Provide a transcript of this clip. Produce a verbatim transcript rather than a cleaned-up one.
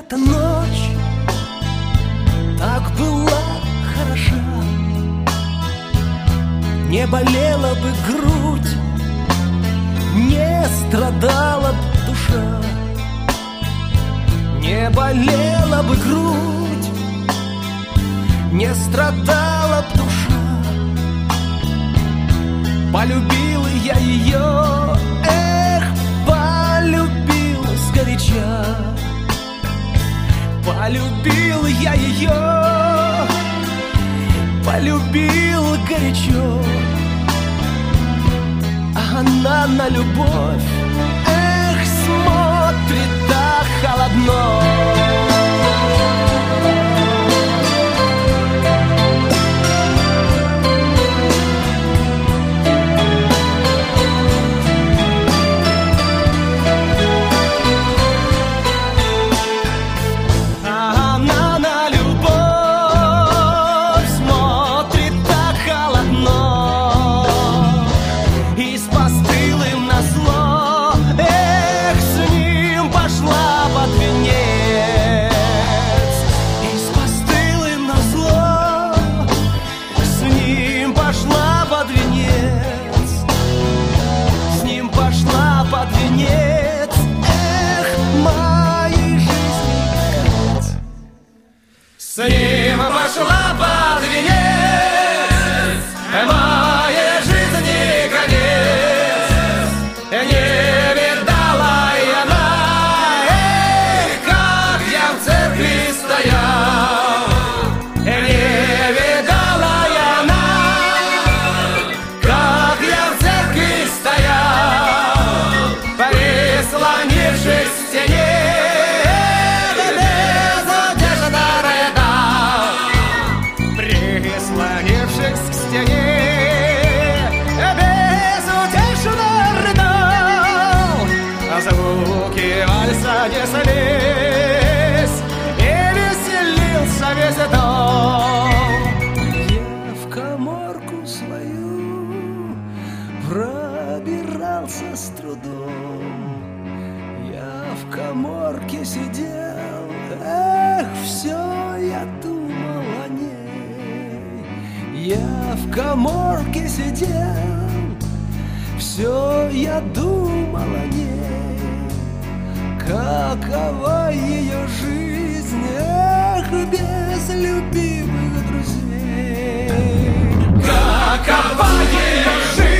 эта ночь так была хороша, не болела бы грудь, не страдала б душа, не болела бы грудь, не страдала б душа. Полюбил я ее, эх, полюбил сгоряча. Полюбил я ее, полюбил горячо. А она на любовь, эх, смотрит так холодно. С ним пошла под венец, моей жизни конец. Не видала я она, эх, как я в церкви стоял. Не видала я она, как я в церкви стоял, прислонившись к стене. Звуки вальса неслись, и веселился весь дом. Я в каморку свою пробирался с трудом. Я в каморке сидел, эх, все я думал о ней. Я в каморке сидел, все я думал о ней. Какова ее жизнь, эх, без любимых друзей. Какова ее жизнь.